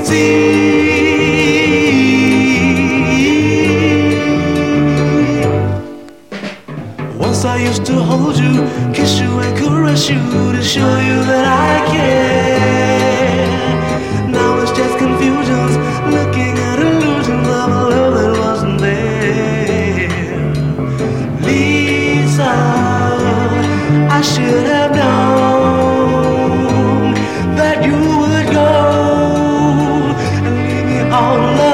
Once I used to hold you, kiss you and caress you to show you that I care. Now it's just confusions, looking at illusions of a love that wasn't there. Lisa, I should have known that you would go and leave me all alone.